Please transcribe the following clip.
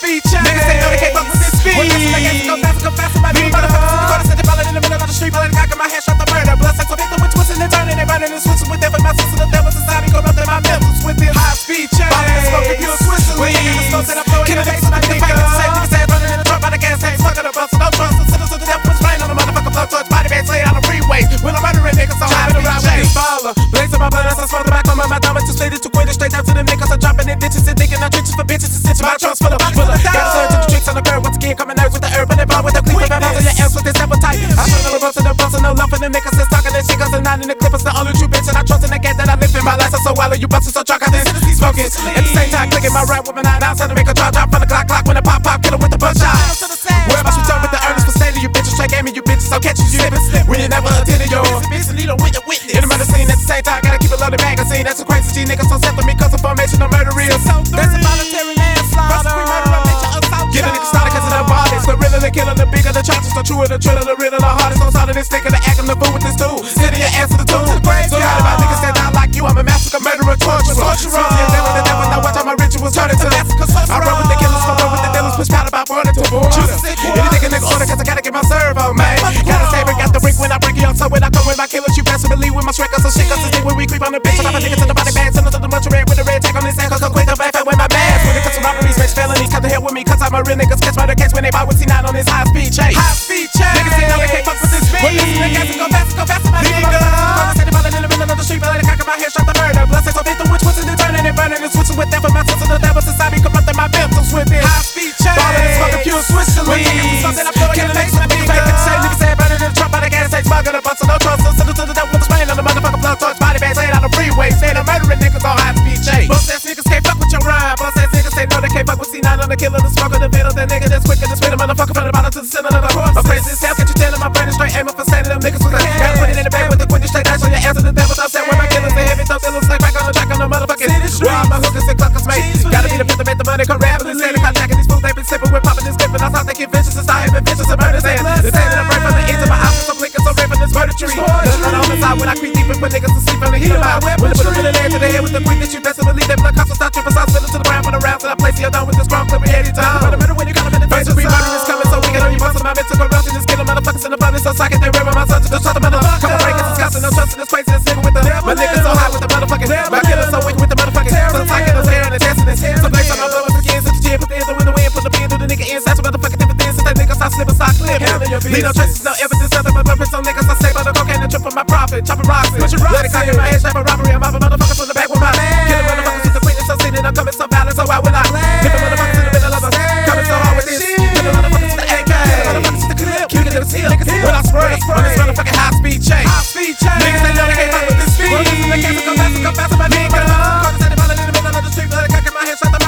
speed change. Niggas say no, they can't fuck with this speed. When listen, I guess go faster, my nigga. Motherfuckers in the corner, sitting ballin' in the middle of the street, ballin' cock in my hand, shot the murder. Blood sex, so victim with twisting and turning and burning and switching with them. My sister, the devil society, corrupting my members with this high speed change. Ballin' and smoking pure Switzerland. The smoke that I flow in the face, my nigga. Same niggas say running in the truck by the gas tank, stuck in the bus, so no trust. The citizens of the devil was spraying on the motherfucker blood torch, body bags laid on the freeway. When I'm murdering niggas, so high to ride with this baller. Blazing my blood as I smoke the back on my diamonds, two stated, two quitted straight down to them niggas. I'm dropping in ditches and digging out trenches for bitches and stitching my trunks full of dollars. Gotta surge to the tricks on the curb once again, coming out with the herb and the ball with the clean. I'm out of your ass with this appetite. I show no reverse and no bust and no love for them niggas that's talking that shit, cause I'm not in the clippers. The only true bitch and I trust in the game that I live in. My life is so wild, you bustin' so drunk, I didn't smoking. At the same time, clicking my rap with my 9 ounce to make a drop from the clock when the pop kill 'em with the buckshot. Where about you talk with the earnest for staying, you bitches straight gaming, you bitches, so catch you slipping when you never attended your in the murder scene at the same time, gotta keep a loaded magazine. That's a crazy G niggas so set for me, cause of formation of murder real. That's a voluntary manslaughter. Get a nigga started cause of the bodies. The realer the killer, the bigger the charges, the truer the triller, the realer the hardest. So solid this stick of the acting the fool with this tool. Sitting your ass to the tomb. So how about niggas that die like you? I'm a massacre, murderer, torturer. The devil, now watch how my rituals turn into massacre. I run with the killers, fuck with the dealers, push powder by burning to boom. Anything a nigga order cause I gotta get my servo, man. Gotta save it, got the brink when I break you up. So when I come with my killers, you best believe with my strike us some shit. Cause this thing when we creep on the bitch. I have a nigga to the body bag, send us to the much red with the red tag on this ass. Cause go quick, I'm back with my mask. When it comes to robberies, bitch, felonies, come to hell with me. Cause I'm a real nigga, sketch murder case when they buy with C9 on this high speed chase. High speed chase. Niggas say no, they can't fuck with this speed. When listen, they gas and go faster, my nigga. Sitting ballin' in the middle of the street, ballin' cock in my hand, shot the murder. Blood sex, so victim with twisting and turning and burning and switching with that for my sister, the devil society, corrupting my members with this high speed chase. Ballin' and smoking pure Switzerland. Something I flow in the face, my nigga. Fake bitch, say niggas say burning in the truck by the gas tank, smoking a bunch of no trust. Send to the devil with the spraying on the motherfucker blood torch, body bags laid on the freeway. Saying I'm murdering niggas on high speed chase. Both ass niggas can't fuck with your rhyme. Both ass niggas say no, they can't fuck with C9 on the killer, the smoker, the middle, the nigga that's quicker to spin a motherfucker from the bottom to the center of the horse. I'm crazy as hell, can't you tell my brain is straight aiming for standing them niggas with a gotta put it in the bag with the quinty straight dash on your ass to the devil. I'm saying where my killers, they heavy, those illers, like back on the track on the motherfucking where all my hookers and cluckers mate. Gotta be the fifth to make the money come rapping and saying contacting these fools, they been sipping, we're popping this clip, and I thought they get vicious and start having vicious and murders. And they're saying that I'm right from the ends of my house, so blinking, so raping this murder tree. Nothing on the side when I creep deep and put niggas to sleep on the heat of my whip. When I put a little air to the head with the quick that you best believe that blood cops will start tripping, so I spit it to the ground for the rounds, and I place you down with this ground clip every time. Murder when you got them in the face, free murder is coming, so we can only bust my mental corruption is killing motherfuckers in the blood, so socket they ripping my sons to the shot the motherfucker. Come on, break it, disgusting, no trust in this crazy nigga with the my niggas so high with the motherfucking my killers so weak with the motherfucking so psychic us hair and the testing this. So place on my blood with the skin, since the chin, put the ends in the wind, put the pin through the nigga inside, so motherfucking dividends, since that nigga stop slipping, stop clipping. Leave no traces, no evidence, nothing but purpose on niggas. I say about the cocaine and trip for my profit, chopping rocks, let it cock in my head, strap a robbery, I'm mobbing motherfuckers from the back with my killing motherfuckers with the quickness, so seen it, I'm coming so violent, so why will I live motherfuckers in the middle of us, coming so hard with this, killing motherfuckers with the AK, killing motherfuckers with the clip, killing them seal, when I spray on this motherfucking high speed chase. Niggas they know they can't fuck with this speed. Well, listen, they can't go faster, my nigga. Cause I ballin' in the middle of the street, blood cock in my hand, shot the